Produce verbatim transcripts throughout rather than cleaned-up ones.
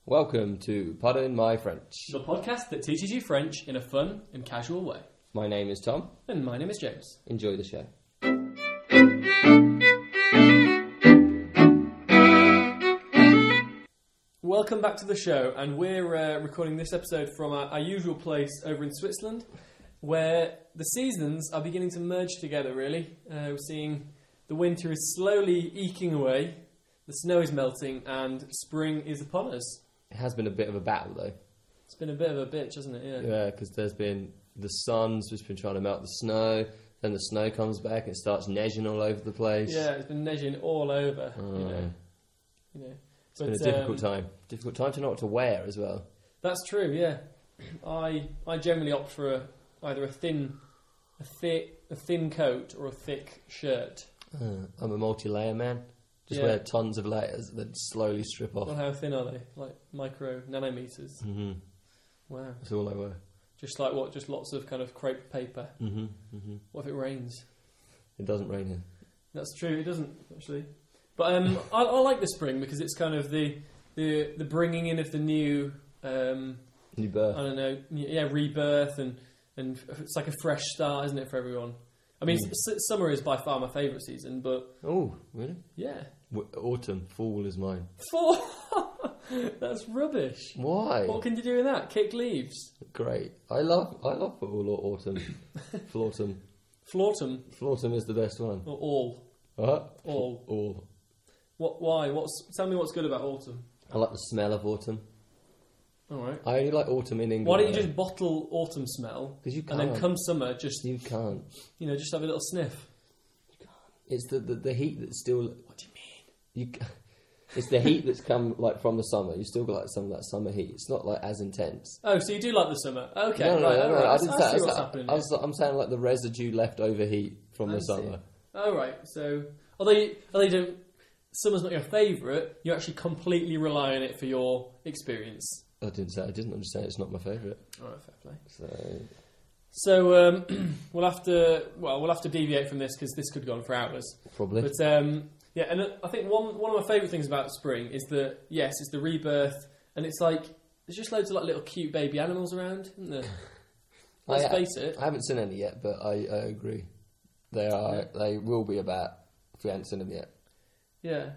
Welcome to Pardon My French, the podcast that teaches you French in a fun and casual way. My name is Tom. And my name is James. Enjoy the show. Welcome back to the show, and we're uh, recording this episode from our, our usual place over in Switzerland, where the seasons are beginning to merge together, really. Uh, we're seeing the winter is slowly eking away, the snow is melting, and spring is upon us. It has been a bit of a battle, though. It's been a bit of a bitch, hasn't it? Yeah, Yeah, because there's been the sun's just been trying to melt the snow, then the snow comes back and it starts neiging all over the place. Yeah, it's been neiging all over, Oh. you know. You know. It's been a difficult um, time. Difficult time to know what to wear as well. That's true, yeah. I I generally opt for a, either a thin, a thick, a thin coat or a thick shirt. Uh, I'm a multi-layer man. Just Yeah. wear tons of layers, then slowly strip off. Well, how thin are they? Like micro nanometers. Mm-hmm. Wow. That's all I wear. Just like what? Just lots of kind of crepe paper. Mm-hmm. Mm-hmm. What if it rains? It doesn't rain here. That's true. It doesn't actually. But um, I, I like the spring because it's kind of the the the bringing in of the new. Um, New birth. I don't know. Yeah, rebirth and and it's like a fresh start, isn't it, for everyone? I mean, Mm. s- summer is by far my favourite season, but Oh, really? yeah, W- autumn, fall is mine. four. That's rubbish. Why? What can you do with that? Kick leaves. Great. I love I love football or autumn. Flautum. Flautum Flautum is the best one. or all. What? All. All. What? Why? What's? Tell me what's good about autumn. I like the smell of autumn. All right. I only like autumn in England. Why don't you just bottle autumn smell? 'Cause you And then can't. come summer, just You can't. you know, just have a little sniff. It's the, the, the heat that's still... What do you mean? You, ca- it's the heat that's come like from the summer. You still got like some of that summer heat. It's not like as intense. Oh, so you do like the summer? Okay, no, no, right. no, all no, right. I I, didn't I say. see I what's said- happening. I was, I'm saying like the residue left over heat from I the see. summer. Oh, right. So, although you, although you don't, summer's not your favourite, you actually completely rely on it for your experience. I didn't say. I didn't understand. It's not my favourite. All right, fair play. So So um, we'll have to, well, we'll have to deviate from this because this could go on for hours. probably. But um, yeah, and uh, I think one one of my favourite things about spring is that yes, it's the rebirth, and it's like there's just loads of like little cute baby animals around, isn't there? Let's I, face it. I haven't seen any yet, but I, I agree. They are. Yeah. They will be about if we haven't seen them yet. Yeah.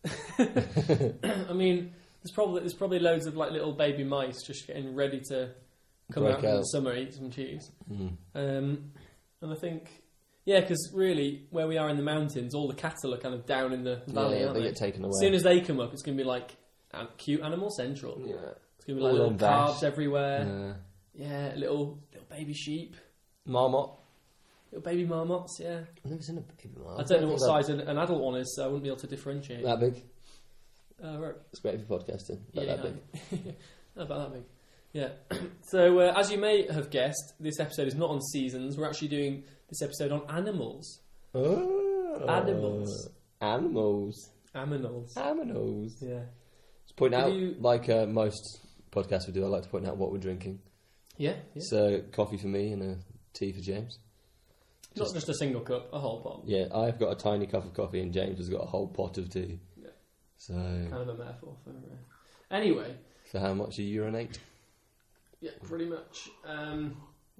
I mean, there's probably there's probably loads of like little baby mice just getting ready to come Break out in the out. summer, eat some cheese. Mm. Um, and I think, yeah, because really where we are in the mountains, all the cattle are kind of down in the valley, Yeah, aren't they they? get taken away. As soon as they come up, it's going to be like an- cute animal central. Yeah. It's going to be like All little on dash. calves everywhere. Yeah. Yeah, little little baby sheep, Marmot. little baby marmots. Yeah, I've never seen a baby marmot. I don't know what think size an, an adult one is, so I wouldn't be able to differentiate. That, that big. Uh, right. It's great for podcasting. But Yeah, that big. not about that big. Yeah. So, uh, as you may have guessed, this episode is not on seasons. We're actually doing this episode on animals. Oh. Animals. Animals. Aminals. Animals. Yeah. Let's point Did out, you- like uh, most podcasts we do, I like to point out what we're drinking. Yeah. yeah. So, coffee for me and a tea for James. Not just a single cup, a whole pot. Yeah, I've got a tiny cup of coffee and James has got a whole pot of tea. Yeah. So, Kind of a metaphor for. Uh... Anyway. for how much you urinate? Yeah, pretty much. Um,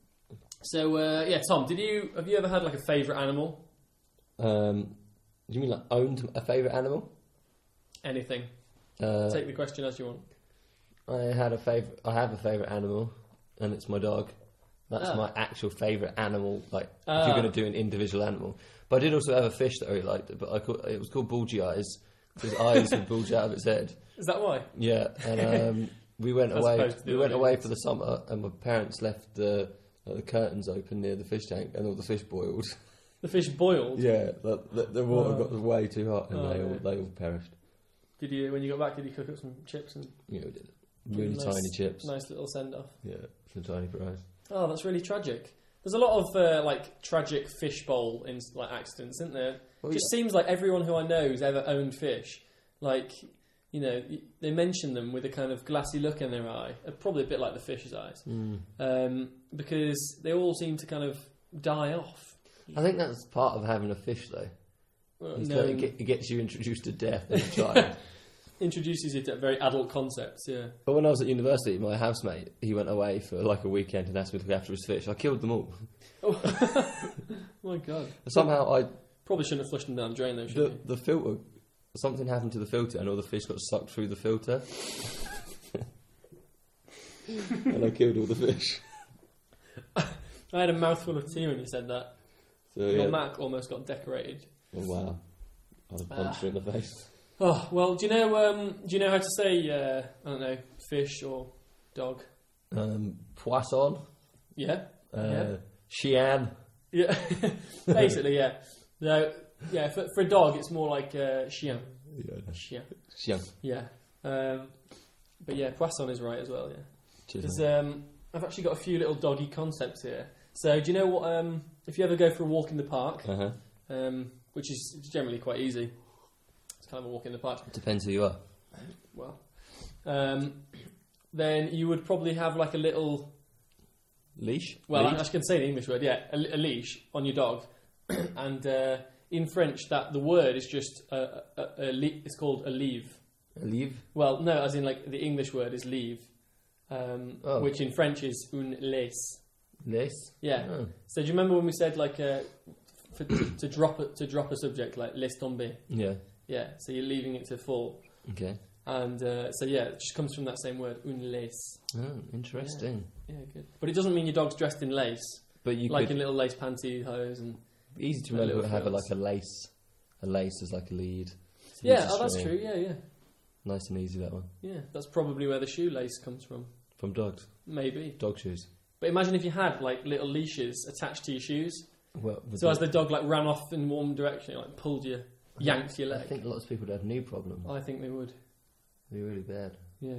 so, uh, yeah, Tom, did you have you ever had like a favourite animal? Um, do you mean like owned a favourite animal? Anything. Uh, Take the question as you want. I had a favourite. I have a favourite animal, and it's my dog. That's Ah. my actual favourite animal. Like, if Ah. you're going to do an individual animal, but I did also have a fish that I really liked. But I call, it was called bulgy eyes. His eyes would bulge out of its head. Is that why? Yeah, and um, we went As away. opposed to the We went other away animals. for the summer, and my parents left the uh, the curtains open near the fish tank, and all the fish boiled. The fish boiled. Yeah, the, the, the water Oh. got way too hot, and Oh, they all yeah. they all perished. Did you, when you got back, did you cook up some chips and Yeah, we did. give Really them a nice- tiny chips. nice little send off? Yeah, some tiny fries. Oh, that's really tragic. There's a lot of uh, like tragic fish bowl in, like accidents, isn't there? Well, It just seems like everyone who I know who's ever owned fish, like you know, y- they mention them with a kind of glassy look in their eye, uh, probably a bit like the fish's eyes, Mm. um, because they all seem to kind of die off. I think that's part of having a fish, though. Well, It's knowing- like it, get- it gets you introduced to death as a child. introduces you to very adult concepts. Yeah. But when I was at university, my housemate, he went away for like a weekend and asked me to look after his fish. I killed them all. Oh my god! Somehow I Probably shouldn't have flushed them down the drain though. the, Should you? the filter. Something happened to the filter, and all the fish got sucked through the filter. And I killed all the fish. I had a mouthful of tea when you said that. So, Your yeah. Mac almost got decorated. Oh wow! I was punched her in the face. Oh well, do you know? Um, do you know how to say? Uh, I don't know, fish or dog? Um, poisson. Yeah. Uh, Yeah. Chien. Yeah. Basically, yeah. No, yeah. For, for a dog, it's more like uh, chien. Yeah. Chien. Chien. Yeah. Um, but yeah, poisson is right as well. Yeah. Cheers, Because mate. um, I've actually got a few little doggy concepts here. So do you know what? Um, if you ever go for a walk in the park, Uh-huh. um, which is generally quite easy, it's kind of a walk in the park. Depends who you are. Well, um, then you would probably have like a little. Leash. Well, Lead? I, I can say the English word, yeah, a, a leash on your dog, and uh, in French, that the word is just a, a, a, a li- it's called a leave. A leave. Well, no, as in like the English word is leave, um, Oh. which in French is une laisse. Lace. Yeah. Oh. So do you remember when we said like uh, for, to, to drop a, to drop a subject like laisse tomber? Yeah. Yeah. So you're leaving it to fall, Okay. and uh, so yeah, it just comes from that same word, une laisse. Oh, interesting. Yeah, good. But it doesn't mean your dog's dressed in lace, But you like could in little lace pantyhose and. easy to a remember little to have a, frills. like a lace. A lace as like a lead. So Yeah, use a oh, that's string. true. Yeah, yeah, Nice and easy that one. yeah. That's probably where the shoelace comes from. From dogs. Maybe. Dog shoes. But imagine if you had like little leashes attached to your shoes. Well, the So dog- as the dog like ran off in one direction, it like pulled you, yanked your I leg. think lots of people would have knee problems. I think they would. They're really bad. Yeah.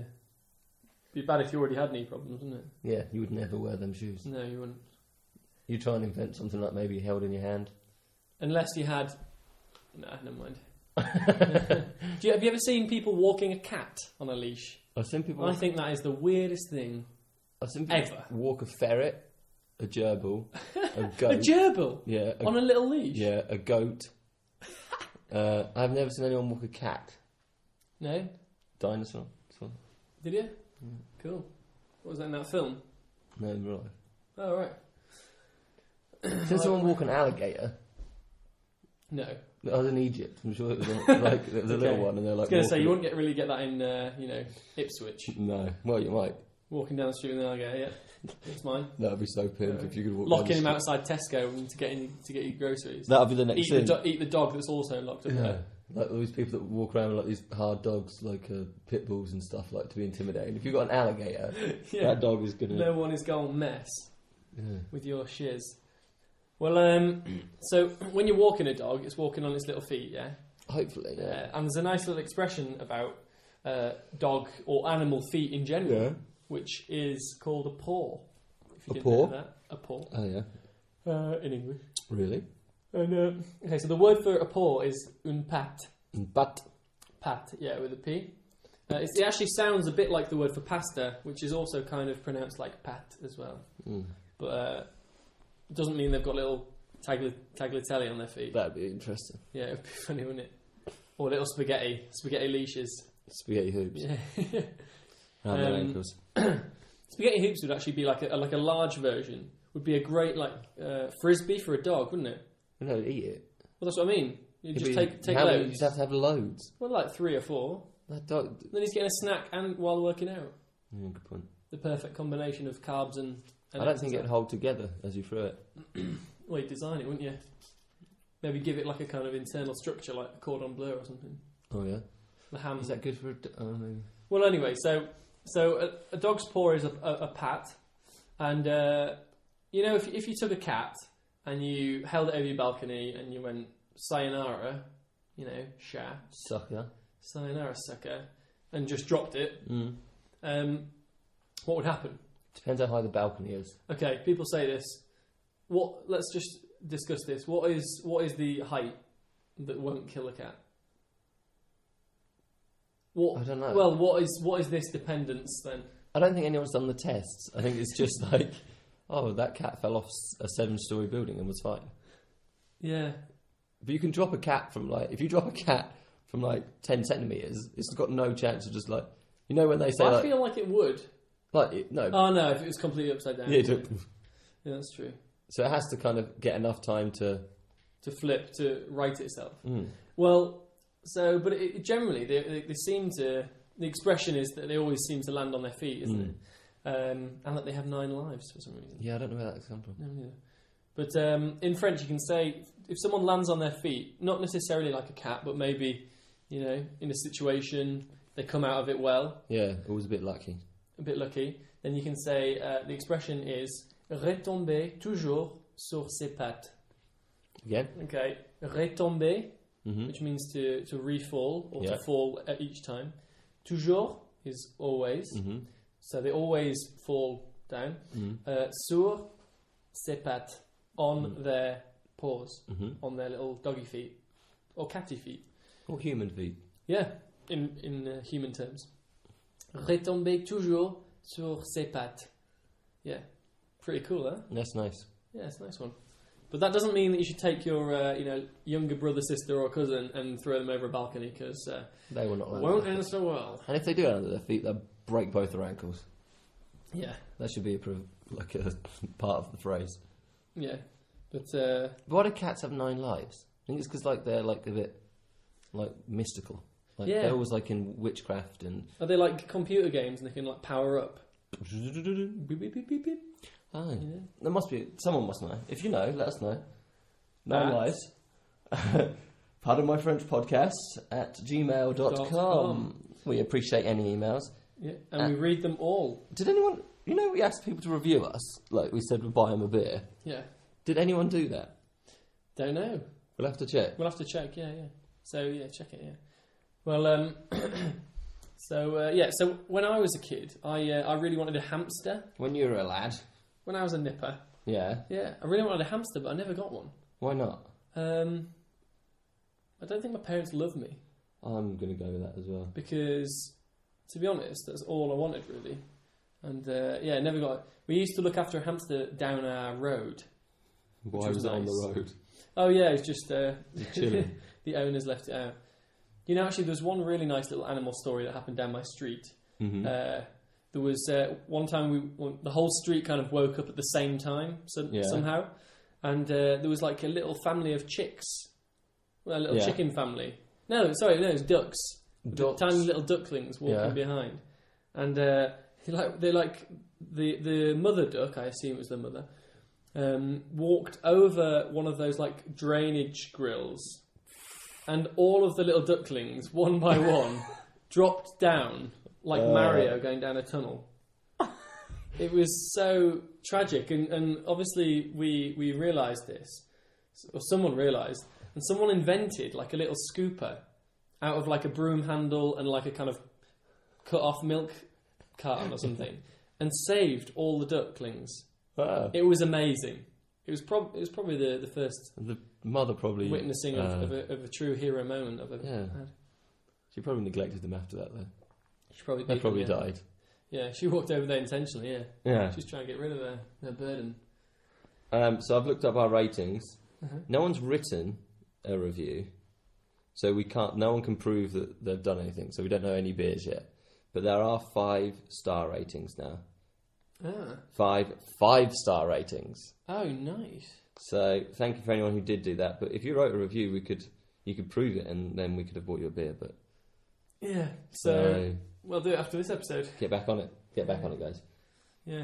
Be bad if you already had knee problems, wouldn't it? Yeah, you would never wear them shoes. No, you wouldn't. You try and invent something like maybe held in your hand. Unless you had. Nah, never mind. Do you, have you ever seen people walking a cat on a leash? I've seen people. I think that is the weirdest thing. I've seen people ever. walk a ferret, a gerbil, a goat. A gerbil yeah, a, on a little leash. yeah, a goat. uh, I've never seen anyone walk a cat. No, Dinosaur. So, did you? Cool. What was that in that film? no, right. Oh right. Seen someone walk an alligator. No. I was in Egypt. I'm sure it was a, like there was a Okay. little one, and they're I like. was going to say walking you it. wouldn't get really get that in uh, you know Ipswich. No, well, you might. Walking down the street with an alligator. Yeah, that's mine. That'd be so pimp if you could walk. Locking down him the outside Tesco to get in, to get you groceries. street. That'd be the next Eat the, thing. do- eat the dog that's also locked up Yeah, there. like all these people that walk around with like these hard dogs, like uh, pit bulls and stuff, like to be intimidating. If you've got an alligator, Yeah. that dog is gonna. No one is going to mess Yeah. with your shiz. Well, um, so when you're walking a dog, it's walking on its little feet, yeah? Hopefully, Uh, yeah. and there's a nice little expression about uh, dog or animal feet in general, Yeah. which is called a paw. If you A didn't paw? know that. A paw. Oh yeah. Uh, in English. Really? And, uh, okay, so the word for a paw is une patte. But Pat, yeah, with a P. Uh, it's, it actually sounds a bit like the word for pasta, which is also kind of pronounced like pat as well. mm, But uh, it doesn't mean they've got little tagli- tagliatelle on their feet. that'd be interesting. Yeah, it'd be funny, wouldn't it? Or little spaghetti, spaghetti leashes. Spaghetti hoops Yeah. around their Um, ankles. Spaghetti hoops would actually be like a like a large version. Would be a great like uh, frisbee for a dog, wouldn't it? No, eat it. Well, that's what I mean. You It'd just be- take take how many- You loads. just have to have loads. Well, like three or four. That dog. Then he's getting a snack and while working out. Yeah, good point. The perfect combination of carbs and. and I don't think exercise. it'd hold together as you threw it. Well, you'd design it, wouldn't you? Maybe give it like a kind of internal structure, like a cordon bleu or something. Oh yeah. The ham. Is that good for? A d- oh, maybe. Well, anyway, so so a, a dog's paw is a, a, a pat, and uh, you know if if you took a cat and you held it over your balcony and you went sayonara, you know, sha, Sucker. sayonara sucker, and just dropped it, Mm. um, what would happen? Depends how high the balcony is. Okay, people say this. What? Let's just discuss this. What is what is the height that won't kill a cat? What? I don't know. Well, what is what is this dependence then? I don't think anyone's done the tests. I think it's just like, oh, that cat fell off s- a seven-story building and was fine. Yeah. But you can drop a cat from like, if you drop a cat from like ten centimeters, it's got no chance of just like, you know, when they say Well, I like, feel like it would. like it, no, Oh no, if it was completely upside down. yeah, it took- Yeah, that's true. so it has to kind of get enough time to. To flip, to right itself. Mm. Well, so, but it, it generally, they, they, they seem to, the expression is that they always seem to land on their feet, isn't Mm. it? Um, and that they have nine lives for some reason. Yeah, I don't know where that's come from. No, neither. But um, in French, you can say, if someone lands on their feet, not necessarily like a cat, but maybe, you know, in a situation, they come out of it well, Yeah, always a bit lucky. a bit lucky, then you can say, uh, the expression is, retomber toujours sur ses pattes. Again. Okay, retomber, Mm-hmm. which means to, to refall or Yeah. to fall at each time. Toujours is always, Mm-hmm. so they always fall down. Mm-hmm. Uh, sur ses pattes, on Mm. their paws, Mm-hmm. on their little doggy feet or catty feet. Or human feet. Yeah, in in uh, human terms. Retomber toujours sur ses pattes. Yeah, pretty cool, huh? That's nice. Yeah, it's a nice one. But that doesn't mean that you should take your uh, you know younger brother, sister, or cousin and throw them over a balcony because uh, They will not. it land won't on their end feet. so well. And if they do land on their feet, they'll break both their ankles. Yeah, That should be a pro- like a part of the phrase. yeah. But uh, But why do cats have nine lives? I think it's because like they're like a bit like mystical. Like Yeah. they're always like in witchcraft and. are they like computer games and they can like power up? Beep, beep, beep, beep, beep. Oh, You know? there must be someone must know. If you know, let us know. Nine At- lives. Pardon my French podcast at gmail dot Dot com. com. We appreciate any emails. Yeah, and Uh, we read them all. Did anyone? You know, we asked people to review us. Like we said, we'd buy them a beer. Yeah, Did anyone do that? don't know. We'll have to check. We'll have to check. Yeah, yeah. So yeah, check it. Yeah. Well, um, so uh, yeah. So when I was a kid, I uh, I really wanted a hamster. When you were a lad. When I was a nipper, Yeah. yeah, I really wanted a hamster, but I never got one. Why not? Um, I don't think my parents loved me I'm going to go with that as well. because, to be honest, that's all I wanted really. And uh, yeah, never got it. We used to look after a hamster down our road. Why was was it on nice. the road? Oh yeah, it's just uh, Just chilling. the owners left it out. You know, actually, there's one really nice little animal story that happened down my street. Mm-hmm. Uh, there was uh, one time we well, the whole street kind of woke up at the same time so, Yeah. somehow, and uh, there was like a little family of chicks, well, a little Yeah. chicken family. No, sorry, no, it was ducks, Ducks. tiny little ducklings walking Yeah. behind, and uh, like they like the the mother duck, I assume it was the mother, um, walked over one of those like drainage grills, and all of the little ducklings, one by one, dropped down like Uh. Mario going down a tunnel. It was so tragic, and, and obviously we we realised this, or someone realised, and someone invented like a little scooper out of like a broom handle and like a kind of cut off milk carton or something, and saved all the ducklings. Wow. It was amazing. It was, prob- it was probably the, the first The mother probably witnessing of, uh, of, a, of a true hero moment I've ever Yeah. had. She probably neglected them after that, though. She probably They beat probably them, yeah. died. Yeah, she walked over there intentionally, yeah. Yeah. She's trying to get rid of her, her burden. Um, so I've looked up our ratings. Uh-huh. No one's written a review, so we can't. No one can prove that they've done anything. So we don't know any beers yet. But there are five star ratings now. Ah. Five five star ratings. Oh, nice. So thank you for anyone who did do that. But if you wrote a review, we could you could prove it, and then we could have bought you a beer. But Yeah, so, so we'll do it after this episode. get back on it. Get back on it, guys. Yeah.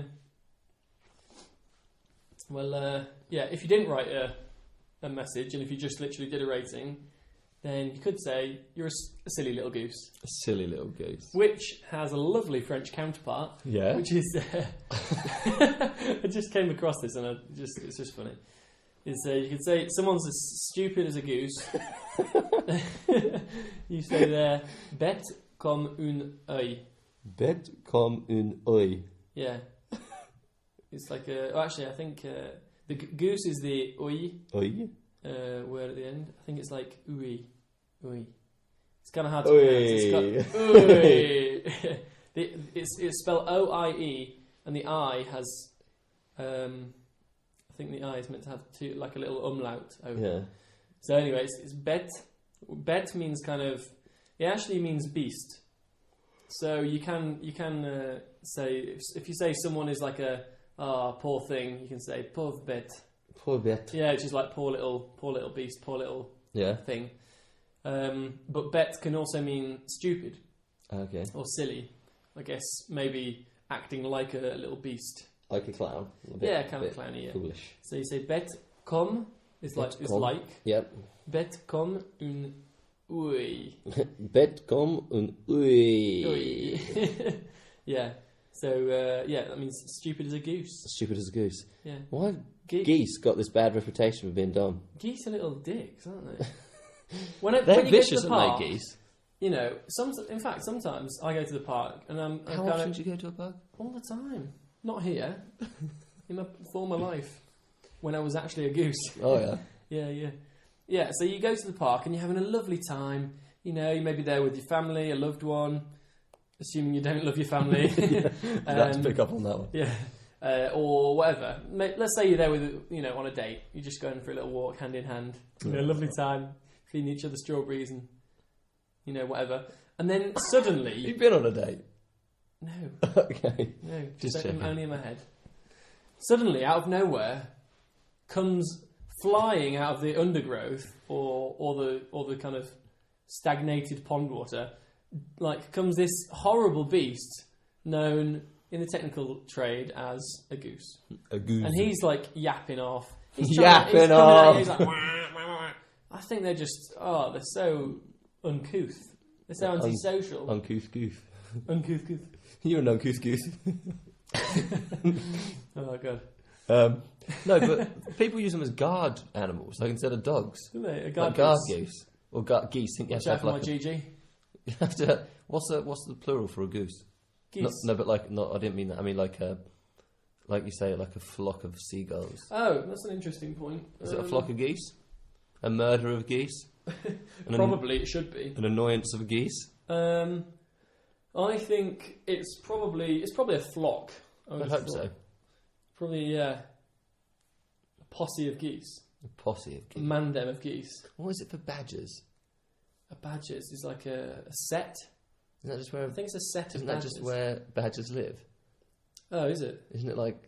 Well, uh, yeah, if you didn't write a, a message and if you just literally did a rating, then you could say you're a, s- a silly little goose, A silly little goose. which has a lovely French counterpart, Yeah. which is... Uh, I just came across this and I just it's just funny. Is uh, you could say someone's as stupid as a goose. You say they're bête comme un œil. Bête comme un œil. Yeah. It's like a... Oh, actually, I think uh, the g- goose is the œil Œil. uh, word at the end. I think it's like ouï. Ouï. It's kind of hard to pronounce. It's got ouï. The- it's, it's spelled O I E, and the I has... Um, I think the I is meant to have two, like a little umlaut over it. Yeah. So anyway, it's, it's bête, Bet means kind of. It actually means beast. So you can you can uh, say if, if you say someone is like a ah oh, poor thing, you can say pauvre bête. Poor bet. Yeah, which is like poor little poor little beast, poor little Yeah. thing. Um, but bête can also mean stupid Okay. or silly. I guess maybe acting like a little beast. Like a clown. A bit, Yeah, kind of bit clowny. Yeah. Foolish. So you say bête comme is like Bête is comme. like Yep. bête comme une ouille. Bet comme un ouille. Ouille. Yeah. So uh, yeah, that means stupid as a goose. Stupid as a goose. Yeah. Why have Ge- geese got this bad reputation for being dumb? Geese are little dicks, aren't they? when I, They're when you go to vicious, the aren't park, they, geese? you know, some. In fact, sometimes I go to the park and I'm, I'm How kind often of do you go to a park? all the time. Not here. In my former life, when I was actually a goose. Oh, yeah. Yeah, yeah, yeah. So you go to the park and you're having a lovely time. You know, you may be there with your family, a loved one. Assuming you don't love your family. Um, That's to pick up on that one. Yeah. Uh, or whatever. Ma- Let's say you're there with, you know, on a date. You're just going for a little walk, hand in hand. You know, lovely time, feeding each other strawberries and, you know, whatever. And then suddenly, You've been on a date? no, Okay. no, Just just checking. only in my head. Suddenly, out of nowhere, comes flying out of the undergrowth or or the or the kind of stagnated pond water, like comes this horrible beast known in the technical trade as a goose. A goose. And he's like yapping off. He's Yapping he's coming off. out, he's like, wah, wah, wah. I think they're just, oh, they're so uncouth. They're so Un- antisocial. Uncouth goose. uncouth, couth. You're an uncouth goose. Oh, God. Um, no, but people use them as guard animals, like instead of dogs. Isn't they? A Like guard guard goose. goose. Or gu- geese. I think you have Watch to out have for my like a, G G. you have to, what's the what's the plural for a goose? Geese. No, no, but like not. I didn't mean that. I mean like a, like you say, like a flock of seagulls. Oh, that's an interesting point. Is it a Um, flock of geese? A murder of geese? An Probably it should be. An, an annoyance of geese? Um, I think it's probably it's probably a flock. I, I would hope have so. thought. Probably yeah. A posse of geese. A posse of A geese. mandem of geese. What is it for badgers? A badgers is like a, a set. Isn't that just where? I think it's a set Isn't of that badgers. just where badgers live? Oh, is it? Isn't it like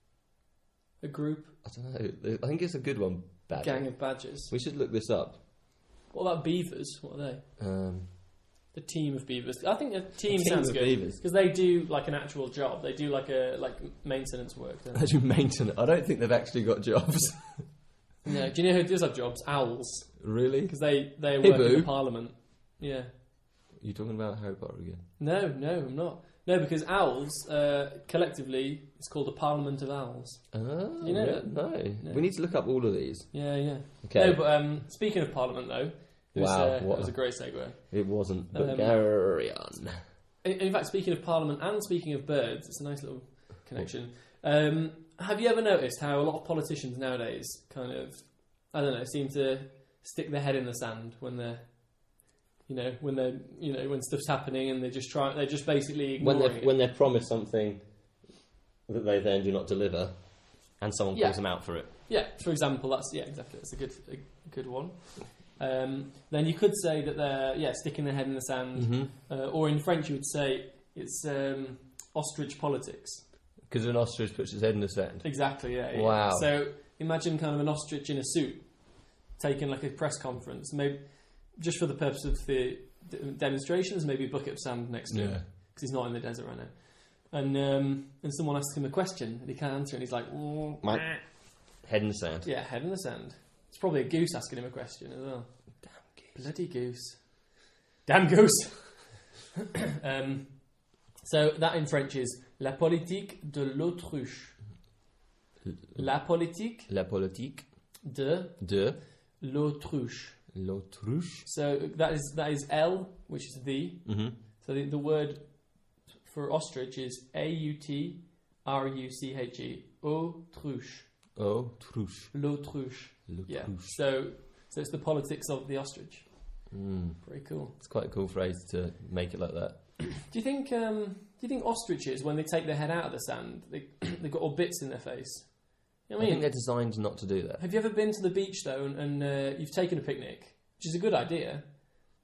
A group, I don't know? I think it's a good one. a Badger. gang of badgers. We should look this up. What about beavers? What are they? Um, The team of beavers. I think a team, team sounds of good beavers. because they do like an actual job. They do like a like maintenance work. Don't they? They do maintenance. I don't think they've actually got jobs. No, do you know who does have jobs? Owls, Really? because they they Hey, work in boo. the parliament. Yeah. You talking about Harry Potter again? No, no, I'm not. No, because owls uh, collectively it's called a parliament of owls. Oh, You know yeah, that? no. No. We need to look up all of these. Yeah, yeah. Okay. No, but um, speaking of parliament, though, it was, Wow, uh, what that was a- a great segue. It wasn't. But Um, carry on. In, in fact, speaking of Parliament and speaking of birds, it's a nice little connection. Um, have you ever noticed how a lot of politicians nowadays kind of, I don't know, seem to stick their head in the sand when they're, you know, when they're, you know, when stuff's happening and they just try, they're just basically When ignoring they it. when they're promised something that they then do not deliver, and someone Yeah. calls them out for it. Yeah, for example, that's yeah, exactly. That's a good, a good one. Um, then you could say that they're yeah sticking their head in the sand, Mm-hmm. uh, or in French you would say it's um, ostrich politics. Because an ostrich puts its head in the sand. Exactly, yeah, yeah. Wow. So imagine kind of an ostrich in a suit taking like a press conference, maybe just for the purpose of the d- demonstrations, maybe a bucket of sand next to him Yeah. because he's not in the desert right now. And um, and someone asks him a question and he can't answer, and he's like, mm, Mike. eh. Head in the sand. Yeah, head in the sand. It's probably a goose asking him a question as well. Damn geese. Bloody goose. Damn goose. um, so that in French is la politique de l'autruche. La politique La politique de de l'autruche. l'autruche. So that is that is L, which is the. Mm-hmm. So the, the word for ostrich is A U T R U C H E. Autruche. Autruche. L'autruche. Yeah. L'autruche. So so it's the politics of the ostrich. Mm. Pretty cool. It's quite a cool phrase to make it like that. Do you think um, do you think ostriches, when they take their head out of the sand, they they've got all bits in their face? You know what I I think mean, they're designed not to do that. have you ever been to the beach though, and, and uh, you've taken a picnic, which is a good idea,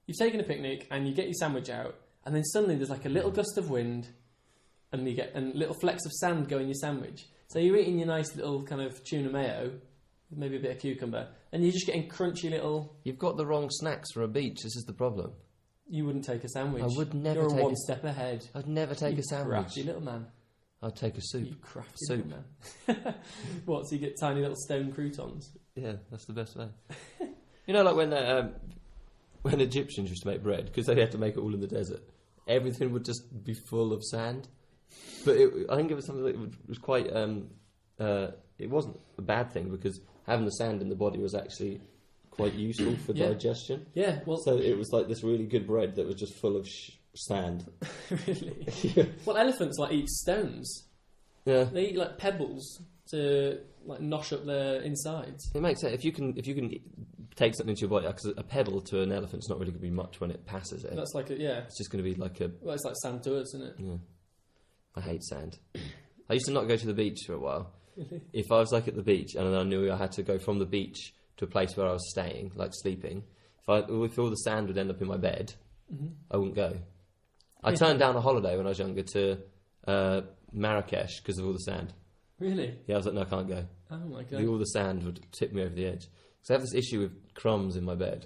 you've taken a picnic and you get your sandwich out, and then suddenly there's like a little gust of wind, and you get and little flecks of sand go in your sandwich. So you're eating your nice little kind of tuna mayo, maybe a bit of cucumber, and you're just getting crunchy little. You've got the wrong snacks for a beach. This is the problem. You wouldn't take a sandwich. I would never You're take one a, step ahead. I'd never take you a sandwich. Crafty little man. I'd take a soup. You crafty Soup. little man. What? So you get tiny little stone croutons? Yeah, that's the best way. You know, like when um, when Egyptians used to make bread, because they had to make it all in the desert, everything would just be full of sand. But it, I think it was something that was quite. Um, uh, it wasn't a bad thing, because having the sand in the body was actually quite useful for Yeah. digestion. Yeah. Well, So it was like this really good bread that was just full of sh- sand. really. Yeah. Well, elephants like eat stones. Yeah. They eat like pebbles to like nosh up their insides. It makes sense. If you can, if you can take something into your body, because a pebble to an elephant's not really going to be much when it passes it. That's like a yeah. It's just going to be like a. Well, it's like sand to us, isn't it? Yeah. I hate sand. I used to not go to the beach for a while. Really? If I was like at the beach and I knew I had to go from the beach to a place where I was staying, like sleeping, if I if all the sand would end up in my bed, Mm-hmm. I wouldn't go. I Yeah. turned down a holiday when I was younger to uh, Marrakesh because of all the sand. Really? Yeah, I was like, no, I can't go. Oh my The- god. all the sand would tip me over the edge. Because I have this issue with crumbs in my bed.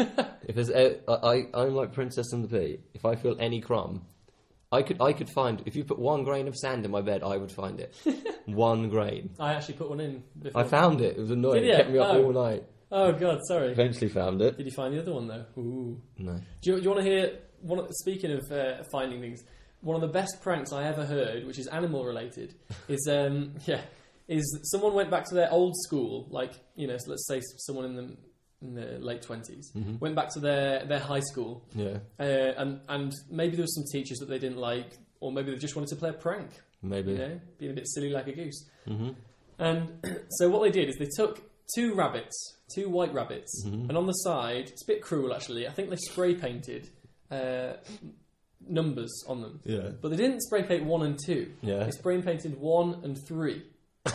If there's, a, I, I, I'm like Princess and the Pea. If I feel any crumb, I could, I could find. If you put one grain of sand in my bed, I would find it. One grain. I actually put one in before. I found it. It was annoying. Did It you? kept me up Oh. all night. Oh god, sorry. Eventually found it. Did you find the other one though? Ooh. No. Do you, do you want to hear one? Of, speaking of uh, finding things, one of the best pranks I ever heard, which is animal related, is um yeah, is someone went back to their old school, like you know, so let's say someone in the in the late twenties Mm-hmm. went back to their, their high school, Yeah. uh, and and maybe there was some teachers that they didn't like, or maybe they just wanted to play a prank, Maybe. you know, being a bit silly like a goose. Mm-hmm. And so what they did is they took two rabbits, two white rabbits, Mhm. and on the side, it's a bit cruel actually, I think they spray painted uh, numbers on them. Yeah. But they didn't spray paint one and two. Yeah. They spray painted one and three.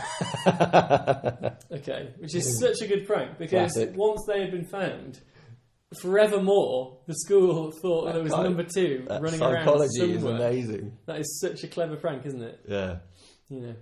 Okay, which is such a good prank because Classic. once they had been found, forevermore the school thought That there was kind- number two That running around psychology is somewhere. amazing. That is such a clever prank, isn't it? Yeah. You know,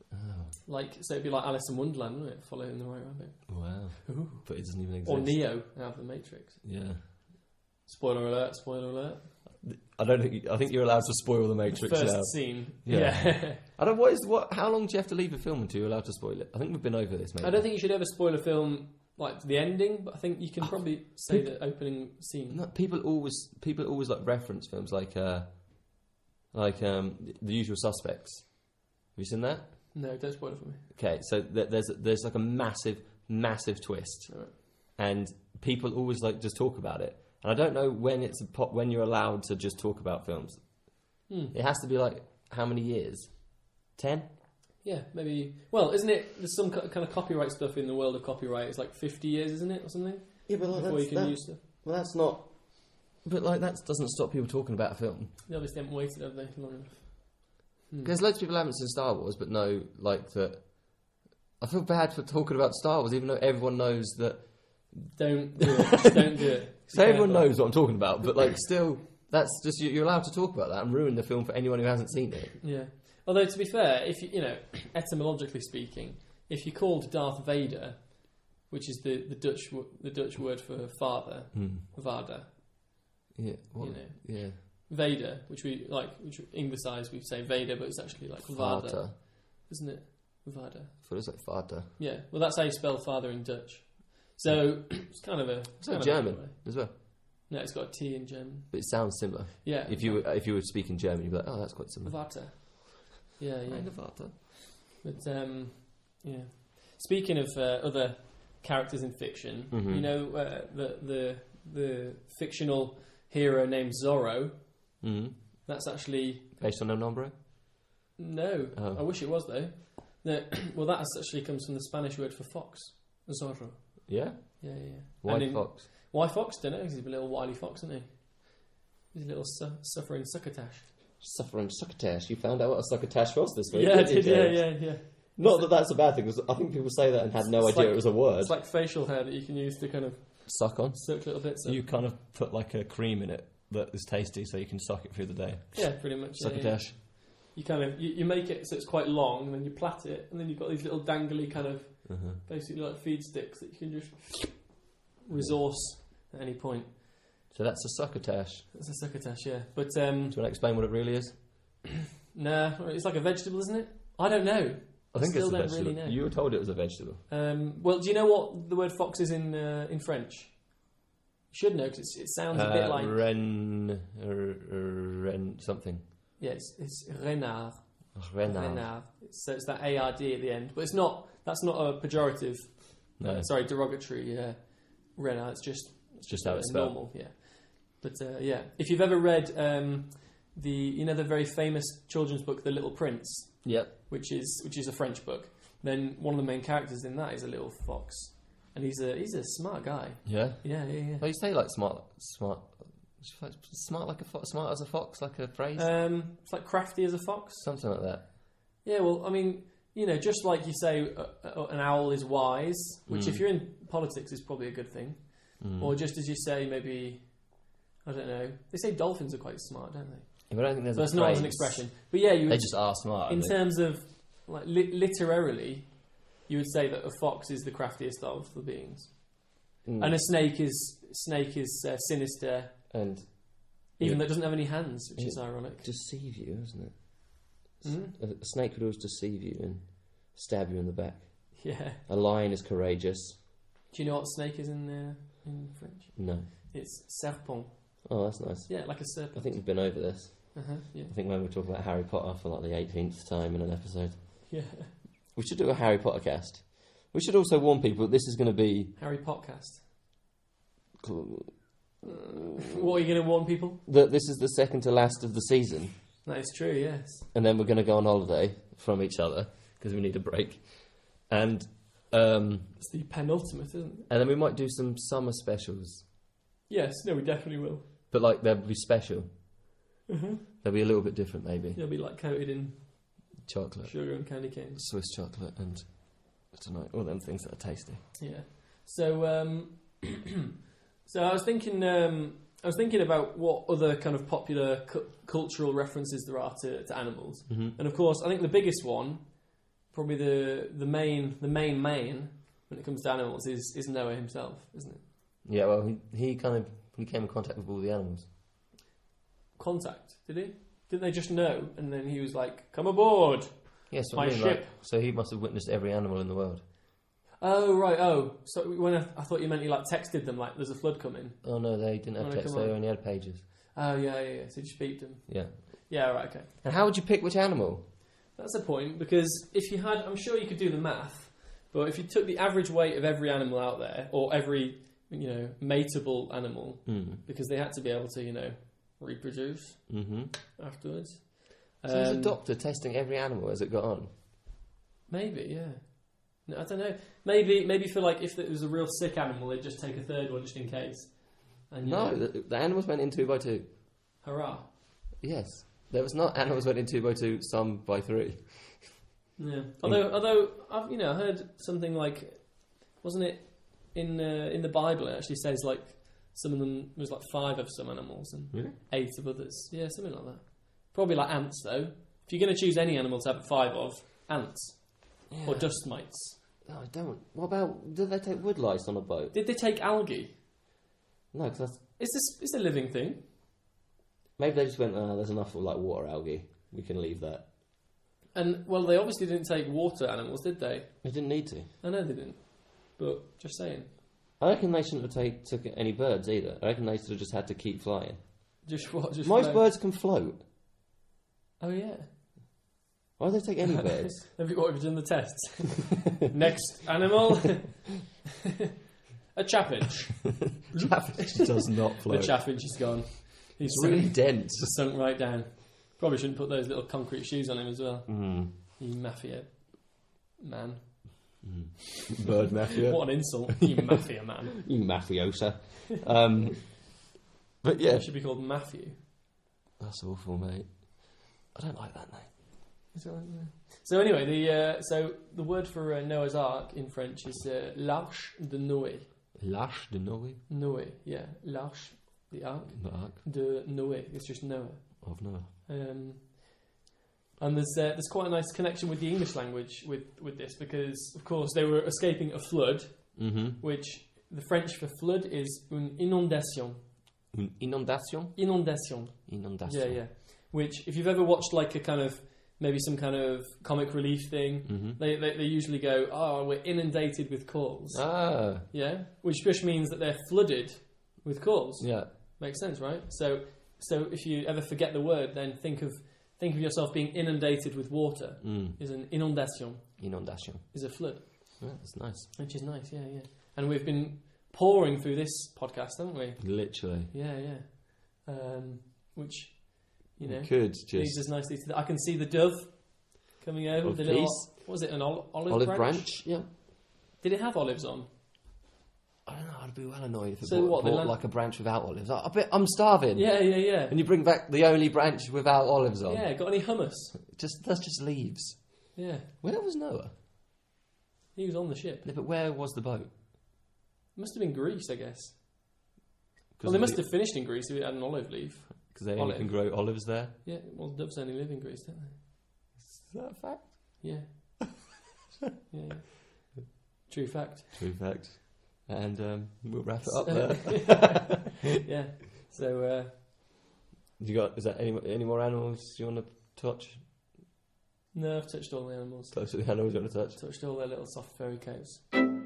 like so it'd be like Alice in Wonderland, wouldn't it? Following the right rabbit. Wow. Ooh. But it doesn't even exist. Or Neo out of the Matrix. Yeah. Spoiler alert! Spoiler alert! I don't think. I think you're allowed to spoil the Matrix First now. scene. Yeah. Yeah. I don't. What is what? How long do you have to leave a film until you're allowed to spoil it? I think we've been over this. Maybe. I don't think you should ever spoil a film like the ending, but I think you can probably say the opening scene. No, people always people always like reference films like uh, like um, The Usual Suspects. Have you seen that? No, don't spoil it for me. Okay, so th- there's there's like a massive massive twist, Alright. and people always like just talk about it. And I don't know when it's a po- when you're allowed to just talk about films. Hmm. It has to be like how many years? Ten? Yeah, maybe. Well, isn't it? There's some kind of copyright stuff in the world of copyright. It's like fifty years, isn't it, or something? Yeah, but Before you can use stuff. Well, that's not. But like that doesn't stop people talking about a film. They obviously haven't waited, have they, long enough? Hmm. Because loads of people haven't seen Star Wars, but know like that. I feel bad for talking about Star Wars, even though everyone knows that. Don't do it. Just don't do it. So Be everyone careful. knows what I'm talking about, but like still, that's just you- you're allowed to talk about that and ruin the film for anyone who hasn't seen it. Yeah. Although to be fair, if you you know, etymologically speaking, if you called Darth Vader, which is the, the Dutch wo- the Dutch word for father, Hmm. Vader, Yeah. What? you know, Yeah. Vader, which we like, which anglicized we say Vader, but it's actually like Vader, Vader. isn't it? Vader. I thought it was like Vader. Yeah. Well, that's how you spell father in Dutch. So it's kind of a. It's like kind of a German way. as well, No, it's got a T in German. but it sounds similar. Yeah. If you were, if you were speaking German, you'd be like, oh, that's quite similar. Vater. Yeah, yeah. Kind of Vader. But um, yeah. Speaking of uh, other characters in fiction, Mhm. you know uh, the the the fictional hero named Zorro. Mm-hmm. That's actually Based on El Nombre. no. Oh. I wish it was though. The, well, that actually comes from the Spanish word for fox, Zorro. Yeah. Yeah, yeah. yeah. White And in- fox. Why fox? Don't know. 'Cause he's a little wily fox, isn't he? He's a little su- suffering succotash. Suffering succotash. You found out what a succotash was this week. Yeah, I didn't you, did. Yeah, James? yeah, yeah. Not that that's a bad thing, because I think people say that and had no It's idea like- it was a word. It's like facial hair that you can use to kind of suck on. Suck little bits. Of. You kind of put like a cream in it that is tasty, so you can suck it through the day. Yeah, pretty much. Suck yeah, a yeah. dash. You kind of you, you make it so it's quite long, and then you plait it, and then you've got these little dangly kind of Uh-huh. basically like feed sticks that you can just resource at any point. So that's a succotash. That's a succotash, yeah. But um, Do you want to explain what it really is? nah, it's like a vegetable, isn't it? I don't know. I think Still it's a don't vegetable. really know. You were told it was a vegetable. Um, well, do you know what the word fox is in uh, in French? You should know because it sounds a bit Uh, like ren, er, er, ren, something. yeah, it's, it's renard. Oh, renard. Renard. It's, so it's that A R D at the end, but it's not. That's not a pejorative. No, Uh, sorry, derogatory. Uh, renard. It's just it's just how uh, it's spelled. normal. Yeah, but uh, yeah, if you've ever read um, the you know the very famous children's book, The Little Prince, Yep. which is which is a French book, then one of the main characters in that is a little fox, and he's a he's a smart guy. Yeah. Yeah, yeah, yeah. Well, you say like smart, smart, smart like a fox, smart as a fox, like a phrase, Um, it's like crafty as a fox. something like that. Yeah, well, I mean, you know, just like you say, uh, uh, an owl is wise, which Mm. if you're in politics is probably a good thing. Mm. Or just as you say, maybe I don't know. They say dolphins are quite smart, don't they? Yeah, but I don't think there's So a that's not as an phrase. expression. But yeah, you They would, just are smart. in aren't they? terms of like li- literarily, you would say that a fox is the craftiest of the beings, Mm. and a snake is snake is uh, sinister, and even Yeah. though it doesn't have any hands, which Yeah. is ironic. deceive you, isn't it? Mhm. A, a snake would always deceive you and stab you in the back. Yeah. A lion is courageous. Do you know what snake is in uh, in French? No. It's serpent. Oh, that's nice. Yeah, like a I serpent. think we've been over this. Uh-huh, yeah. I think when we talk about Harry Potter for like the eighteenth time in an episode. Yeah. We should do a Harry Potter cast. We should also warn people this is going to be... Harry Podcast. What are you going to warn people? that this is the second to last of the season. That is true, yes. And then we're going to go on holiday from each other because we need a break. And um, It's the penultimate, isn't it? and then we might do some summer specials. Yes, no, we definitely will. But like they'll be special. Mm-hmm. They'll be a little bit different maybe. It'll be like coated in Chocolate. sugar and candy canes. Swiss chocolate and I don't know, all them things that are tasty. Yeah. So, um, so I was thinking, um, I was thinking about what other kind of popular cu- cultural references there are to, to animals, Mm-hmm. and of course, I think the biggest one, probably the the main the main main when it comes to animals, is is Noah himself, isn't it? Yeah, well, he, he kind of he came in contact with all the animals. Contact, did he? Didn't they just know? And then he was like, "Come aboard." Yes, yeah, My I mean, ship. Like, so he must have witnessed every animal in the world. Oh right. Oh, so when I, I thought you meant he like texted them like, "There's a flood coming." Oh no, they didn't have Oh, no, text. come They on. only had pages. Oh yeah, yeah. yeah. So you just beeped him. Yeah. Yeah. Right. Okay. And how would you pick which animal? That's a point, because if you had, I'm sure you could do the math, but if you took the average weight of every animal out there, or every, you know, mateable animal, Mm. because they had to be able to, you know, reproduce Mm-hmm. afterwards. So there's a Um, doctor testing every animal as it got on. Maybe, yeah. No, I don't know. Maybe, maybe for like if it was a real sick animal, they'd just take a third one just in case. And, you No, know, the, the animals went in two by two. hurrah. Yes. There was not animals went in two by two, some by three. Yeah. Although, although I've you know heard something like, wasn't it in uh, in the Bible? It actually says like some of them was like five of some animals and Really? eight of others. Yeah, something like that. Probably like ants though. If you're going to choose any animal to have five of, ants or dust mites. No, I don't. What about, did they take wood lice on a boat? Did they take algae? No, because that's... Is this is a living thing? Maybe they just went, oh, there's enough of like water algae. We can leave that. And well, they obviously didn't take water animals, did they? They didn't need to. I know they didn't, but just saying. I reckon they shouldn't have take, took any birds either. I reckon they should have just had to keep flying. Just what? Just Most float? birds can float. Oh yeah. Why do they take any birds? Have you, what, have you done the tests? Next animal. A chaffinch. Chaffinch does not The float. chaffinch is gone. He's It's really sunk, dense. sunk right down. Probably shouldn't put those little concrete shoes on him as well. Mm. You mafia man. Mm. Bird mafia. What an insult. You mafia man. You mafiosa. Um, but yeah. It should be called Matthew. That's awful, mate. I don't like that name. So anyway, the uh, so the word for uh, Noah's Ark in French is uh, l'Arche de Noé. L'Arche de Noé. Noé, yeah. L'Arche, the Ark. The Ark De Noé, it's just Noah. of Noah. Um, and there's uh, there's quite a nice connection with the English language with, with this because, of course, they were escaping a flood, Mm-hmm. which the French for flood is une inondation. Une inondation? Inondation. Inondation. Yeah, yeah. Which, if you've ever watched like a kind of, maybe some kind of comic relief thing, Mm-hmm. they, they, they usually go, oh, we're inundated with calls. Ah, Yeah? Which just means that they're flooded with calls. yeah. Makes sense, right? So so if you ever forget the word, then think of think of yourself being inundated with water. Mm. Is an inondation, Inondation. is a flood. Yeah, that's nice. Which is nice, yeah, yeah. And we've been pouring through this podcast, haven't we? Literally. Yeah, yeah. Um, which, you know, You could leads just us nicely to the, I can see the dove coming over. Of The little, peace. what was it, an ol- olive, olive branch? branch. Yeah. Did it have olives on? I don't know. I'd be well annoyed if it So brought, what, they brought land- like a branch without olives. I, I bet I'm starving. Yeah, yeah, yeah. And you bring back the only branch without olives on. Yeah, got any hummus? Just that's just leaves. Yeah. Where was Noah? He was on the ship. No, but where was the boat? Must have been Greece, I guess. 'Cause Well, they of must the- have finished in Greece if it had an olive leaf. Because they only olive. can grow olives there. Yeah, well, doves only live in Greece, don't they? Is that a fact? Yeah. yeah, yeah. True fact. True fact. And um, we'll wrap it up So- there. yeah. So, uh, You got? Is that any any more animals you want to touch? no, I've touched all the animals. Close to the animals you want to touch? Touched all their little soft furry coats.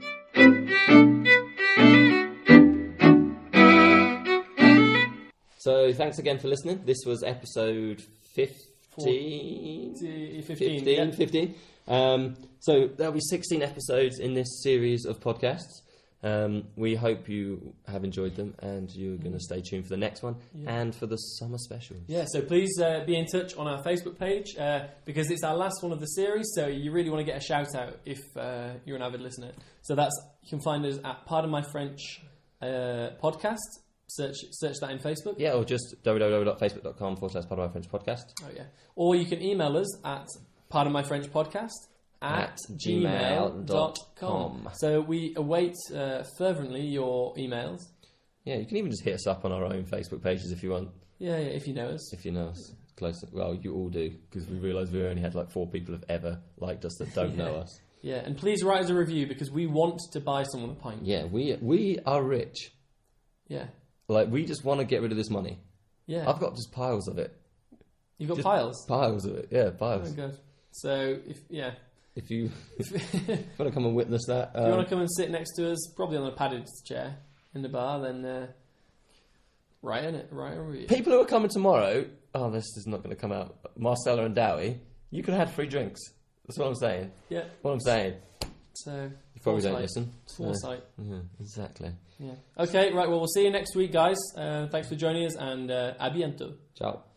So thanks again for listening. This was episode fifteen. fifteen, fifteen, yeah. fifteen. Um, so there'll be sixteen episodes in this series of podcasts. Um, we hope you have enjoyed them and you're going to stay tuned for the next one Yeah. and for the summer specials. Yeah, so please uh, be in touch on our Facebook page uh, because it's our last one of the series, so you really want to get a shout out if uh, you're an avid listener. So that's you can find us at Pardon My French uh, podcast. Search search that in Facebook. Yeah, or just www.facebook.com forward slash Pardon My French podcast. Oh yeah. Or you can email us at Pardon My French podcast at, At gmail dot com. gmail.com. So we await uh, fervently your emails. Yeah, you can even just hit us up on our own Facebook pages if you want, Yeah, yeah, if you know us. if you know us close. Well, you all do, because we realised we only had like four people have ever liked us that don't Yeah. know us. Yeah, and please write us a review because we want to buy someone a pint. Yeah, we we are rich. Yeah. Like, we just want to get rid of this money. Yeah. I've got just piles of it. You've got just piles. Piles of it, yeah, Oh piles. god. So if yeah. If you, if you want to come and witness that, If you want um, to come and sit next to us, probably on a padded chair in the bar, then uh, write in it, write a review. people who are coming tomorrow, oh, this is not going to come out. Marcella and Dowie, you could have had free drinks. That's what I'm saying. Yeah. What I'm saying. So You probably don't foresight. listen. Foresight. Yeah, exactly. Yeah. Okay. Right. Well, we'll see you next week, guys. Uh, thanks for joining us, and uh, à bientôt. Ciao.